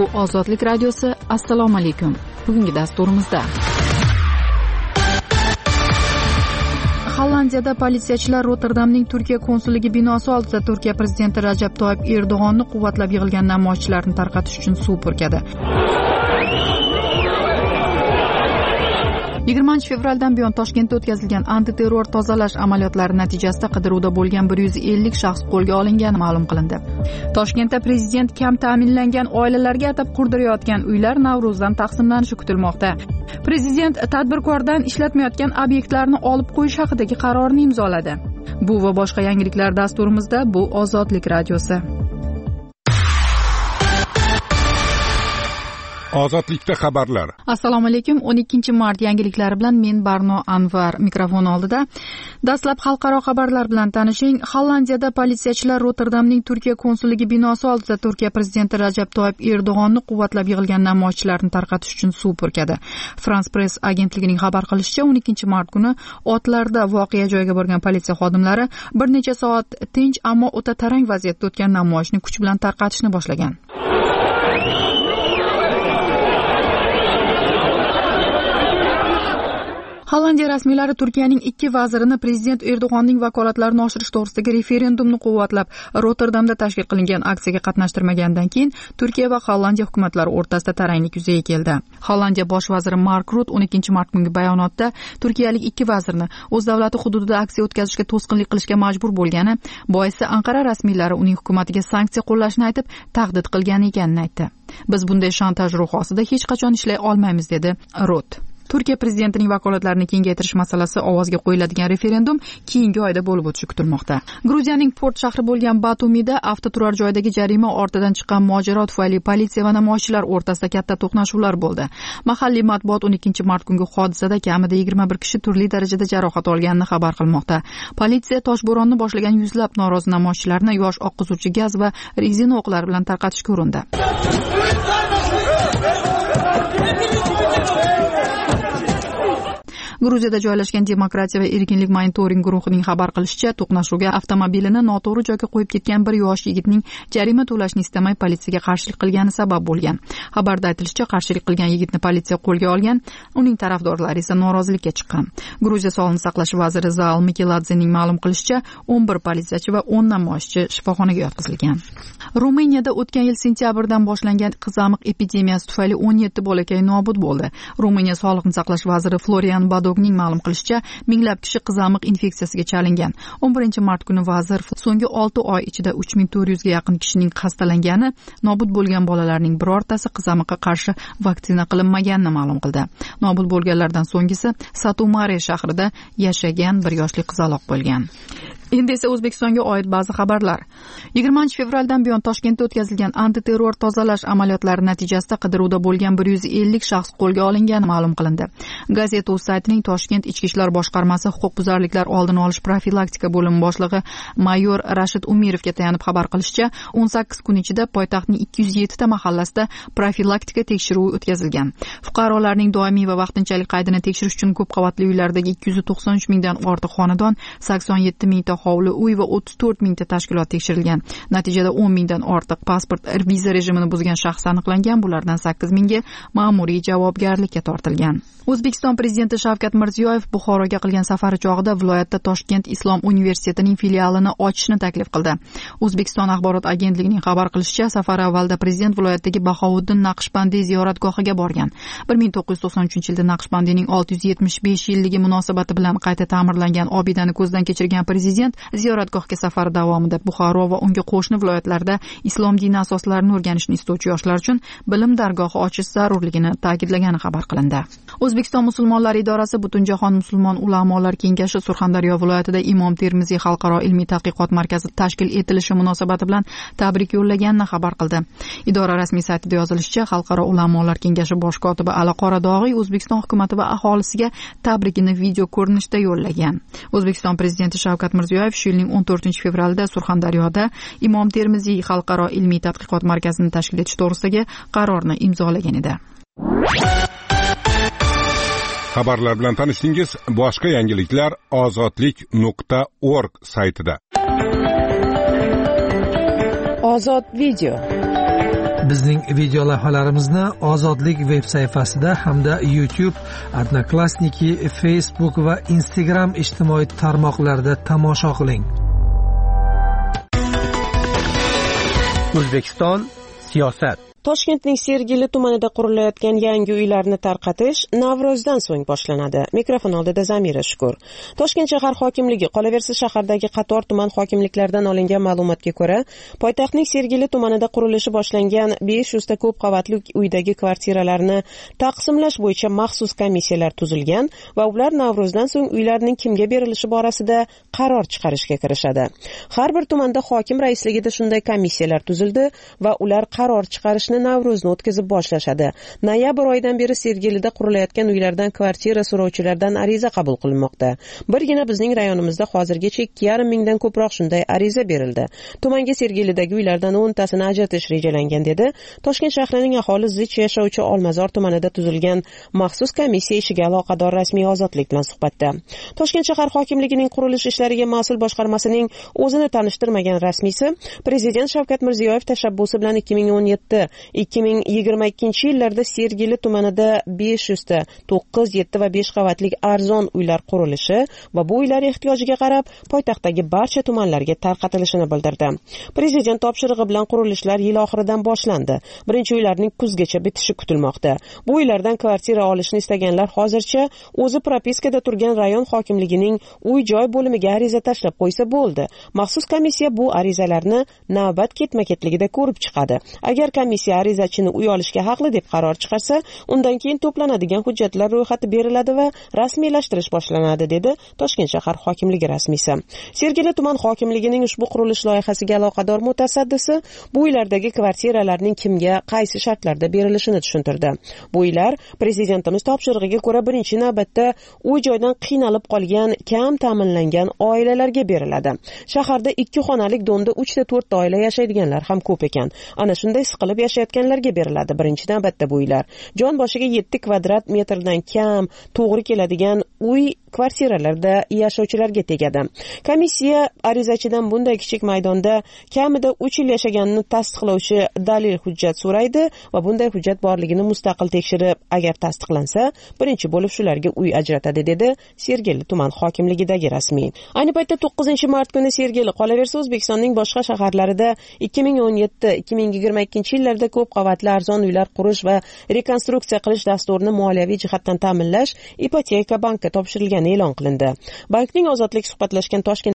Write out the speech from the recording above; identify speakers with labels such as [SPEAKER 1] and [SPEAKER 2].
[SPEAKER 1] Bu Ozodlik radiosi. Assalomu alaykum. Bugungi dasturimizda Hollandiyada politsiyachilar Rotterdamning Turkiya konsulligi binosi oldida Turkiya prezidenti Rajab Toyyib Erdo'g'onni quvvatlab yig'ilgan namoyishchilarni tarqatish uchun suv purkadi. 20-fevraldan buyon Toshkentda o'tkazilgan antiterror tozalash amaliyotlari natijasida qidiruvda bo'lgan 150 shaxs qo'lga olingani ma'lum qilindi. Toshkentda prezident kam ta'minlangan oilalarga atab qurdirayotgan uylar Navro'zdan taqsimlanishi kutilmoqda. Prezident tadbirkordan ishlatmayotgan obyektlarni olib qo'yish haqidagi qarorni imzoladi. Bu va boshqa yangiliklar dasturimizda. Bu Ozodlik radiosi.
[SPEAKER 2] Ozodlikda xabarlar.
[SPEAKER 1] Assalomu alaykum. 12-mart yangiliklari bilan men Barno Anvar mikrofon oldida. Dastlab xalqaro xabarlar bilan tanishing. Hollandiyada politsiyachilar Rotterdamning Turkiya konsulligi binosi oldida Turkiya prezidenti Rajab Toyyib Erdo'g'onni quvvatlab yig'ilgan namoyishchilarni tarqatish uchun suv purkadi. France Press agentligining xabar qilishicha, 12-mart kuni otlarda voqea joyiga borgan politsiya xodimlari bir necha soat tinch, ammo o'ta tarang vaziyatda o'tgan namoyishni kuch bilan tarqatishni boshlagan. Hollandiya rasmiylari Turkiyaning 2 vazirini prezident Erdo'g'onning vakolatlarini oshirish to'g'risidagi referendumni quvvatlab Rotterdamda tashkil qilingan aksiyaga qatnashtirmagandan keyin Turkiya va Hollandiya hukumatlari o'rtasida taranglik yuzaga keldi. Hollandiya bosh vaziri Mark Rutte 12-mart kungi bayonotda turkiyalik 2 vazirni o'z davlati hududida aksiya o'tkazishga to'sqinlik qilishga majbur bo'lgani boisi Anqara rasmiylari uning hukumatiga sanksiya qo'llashni aytib tahdid qilgan ekanini aytdi. Biz bunday shantaj ruhi ostida hech qachon ishlay olmaymiz, dedi Rutte. Turkiya prezidentining vakolatlarini kengaytirish masalasi ovozga qo'yiladigan referendum keyingi oyda bo'lib o'tishi kutilmoqda. Gruziyaning port shahri bo'lgan Batumida avtoturar joydagi jarima ortidan chiqqan mojaro tufayli politsiya va namoyishchilar o'rtasida katta to'qnashuvlar bo'ldi. Mahalliy matbuot 12-mart kungi hodisada kamida 21 kishi turli darajada jarohat olganini xabar qilmoqda. Politsiya toshbo'ronni boshlagan yuzlab norozi namoyishchilarni yosh oqizuvchi gaz va rezina o'qlar bilan tarqatishga urindi. Gruziyada joylashgan Demokratiya va erkinlik monitoring guruhining xabar qilishicha, to'qnashuvga avtomobilini noto'g'ri joyga qo'yib ketgan bir yosh yigitning jarima to'lashni istamay politsiyaga qarshilik qilgani sabab bo'lgan. Xabarda aytilishicha, qarshilik qilgan yigitni politsiya qo'lga olgan, uning tarafdorlari esa norozilikka chiqqan. Gruziya sog'liqni saqlash vaziri Zal Mikiladzening ma'lum qilishicha, 11 politsiyachi va 10 namoyishchi shifoxonaga yotqizilgan. Ruminiyada o'tgan yil sentyabrdan boshlangan qizamiq epidemiyasi tufayli 17 bolakay nobud bo'ldi. Ruminiya sog'liqni saqlash vaziri Florian Badogning ma'lum qilishicha, minglab kishi qizamiq infeksiyasiga chalingan. 11-mart kuni vazir so'nggi 6 oy ichida 3400 ga yaqin kishining xastalangani, nobud bo'lgan bolalarning birortasi qizamiqqa qarshi vaksina qilinmaganini ma'lum qildi. Nobud bo'lganlardan so'nggisi Satumare shahrida yashagan bir yoshli qizaloq bo'lgan. Endi esa O'zbekistonga oid ba'zi xabarlar. 20-fevraldan buyon Toshkentda o'tkazilgan antiterror tozalash amaliyotlari natijasida qidiruvda bo'lgan 150 shaxs qo'lga olingani ma'lum qilindi. Gazeta.uz saytining Toshkent Ichki ishlar boshqarmasi huquqbuzarliklar oldini olish profilaktika bo'limi boshlig'i mayor Rashid Umirovga tayanib xabar qilishicha, 18 kun ichida poytaxtning 207 ta mahallasida profilaktika tekshiruvi o'tkazilgan. Fuqarolarning doimiy va vaqtinchalik qaydini tekshirish uchun ko'p qavatli uylardagi 293 mingdan ortiq xonadon, 87 mingta hovli uy va 34 mingta tashkilot tekshirilgan. Natijada 10 mingdan ortiq pasport viza rejimini buzgan shaxs aniqlangan. Bulardan 8 mingi ma'muriy javobgarlikka tortilgan. O'zbekiston prezidenti Shavkat Mirziyoyev Buxoroga qilgan safari chog'ida viloyatda Toshkent Islom universitetining filialini ochishni taklif qildi. O'zbekiston axborot agentligining xabar qilishicha, safar avvalida prezident viloyatdagi Bahovuddin Naqshbandiy ziyoratgohiga borgan. 1993-yilda Naqshbandiyning 675 yilligi munosabati bilan qayta ta'mirlangan obidani ko'zdan kechirgan prezident ziyoratgohga safari davomida Buxoro va unga qo'shni viloyatlarda islom dini asoslarini o'rganishni istovchi yoshlar uchun bilim dargohi ochish zarurligini ta'kidlagani xabar qilindi. O'zbekiston musulmonlari idorasi Butunjahon musulmon ulamolar kengashi Surxondaryo viloyatida Imom Termiziy xalqaro ilmiy tadqiqot markazi tashkil etilishi munosabati bilan tabrik yo'llaganini xabar qildi. Idora rasmiy saytida yozilishicha, xalqaro ulamolar kengashi bosh kotibi Ali Qoradog'iy O'zbekiston hukumatı va aholisiga tabrikini video ko'rinishda yo'llagan. O'zbekiston prezidenti Shavkat Mirziyoyev shu yilning 14-fevralida Surxondaryoda Imom Termiziy xalqaro ilmiy tadqiqot markazini tashkil etish to'g'risidagi qarorni imzolagan edi.
[SPEAKER 2] Xabarlar bilan tanishdingiz. Boshqa yangiliklar ozodlik.org saytida.
[SPEAKER 3] Ozod video. Bizning video lavhalarimizni Ozodlik veb sayfasida hamda YouTube, Odnoklassniki, Facebook va Instagram ijtimoiy tarmoqlarida tomosha qiling. O'zbekiston siyosat.
[SPEAKER 4] Toshkentning Sergeli tumanida qurilayotgan yangi uylarni tarqatish Navro'zdan so'ng boshlanadi. Mikrofon oldida Zamira Shukur. Toshkent shahar hokimligi, qolaversa shahardagi qator tuman hokimliklaridan olingan ma'lumotga ko'ra, poytaxtning Sergeli tumanida qurilishi boshlangan 500 ta ko'p qavatli uydagi kvartiralarni taqsimlash bo'yicha maxsus komissiyalar tuzilgan va ular Navro'zdan so'ng uylarning kimga berilishi borasida qaror chiqarishga kirishadi. Har bir tumanda hokim raisligida shunday komissiyalar tuzildi va ular qaror chiqarish Navro'zni o'tkazib boshlashadi. Noyabr oyidan beri Sergelida qurilayotgan uylardan kvartira so'rovchilardan ariza qabul qilinmoqda. Birgina bizning rayonimizda hozirgacha 2,5 mingdan ko'proq shunday ariza berildi. Tumanga Sergelidagi uylardan 10 tasini ajratish rejalangan dedi. Toshkent shahrining aholi zich yashovchi Olmazor tumanida tuzilgan maxsus komissiya ishiga aloqador rasmiy Ozodlik bilan suhbatda. Toshkent shahar hokimligining qurilish ishlariga mas'ul boshqarmasining o'zini tanishtirmagan rasmiysi Prezident Shavkat Mirziyoyev tashabbusi bilan 2022 yillarda Sergeli tumanida 500 ta 9, 7 va 5 qavatli arzon uylar qurilishi va bu uylar ehtiyojiga qarab poytaxtdagi barcha tumanlarga tarqatilishini bildirdi. Prezident topshirig'i bilan qurilishlar yil oxiridan boshlandi. Birinchi uylarning kuzgacha bitishi kutilmoqda. Bu uylardan kvartira olishni istaganlar hozircha o'zi propiskada turgan rayon hokimligining uy-joy bo'limiga ariza tashlab qo'ysa bo'ldi. Maxsus komissiya bu arizalarni navbat ketma-ketligida ko'rib chiqadi. Agar komissiya arizachini uy olishga haqli deb qaror chiqarsa, undan keyin to'planadigan hujjatlar ro'yxati beriladi va rasmiylashtirish boshlanadi, dedi Toshkent shahar hokimligi rasmiysi. Sergeli tuman hokimligining ushbu qurilish loyihasiga aloqador mutasaddisi bu uylardagi kvartiralarning kimga qaysi shartlarda berilishini tushuntirdi. Bu uylar prezidentimiz topshirig'iga ko'ra birinchi navbatda uy-joydan qiynalib qolgan, kam ta'minlangan oilalarga beriladi. Shaharda 2 xonalik donda 3 ta 4 ta oila yashaydiganlar ham ko'p ekan. Ana shunday siqilib yashayotganlarga beriladi. Birinchi navbatda bu uylar jon boshiga 7 kvadrat metrdan kam to'g'ri keladigan uy kvartiralarda yashovchilarga tegadi. Komissiya arizachidan bunday kichik maydonda kamida 3 yil yashaganini tasdiqlovchi dalil hujjat so'raydi va bunday hujjat borligini mustaqil tekshirib, agar tasdiqlansa, birinchi bo'lib shularga uy ajratadi, dedi Sergeli tuman hokimligidagi rasmiy. Ayni paytda 9-mart kuni Sergeli, qolaversa O'zbekistonning boshqa shaharlarida 2017-2022 yillarda ko'p qavatli arzon uylar qurish va rekonstruksiya qilish dasturini moliyaviy jihatdan ta'minlash Ipoteka bankka topshirilgani e'lon qilindi. Bankning Ozodlik suhbatlashgan Toshkent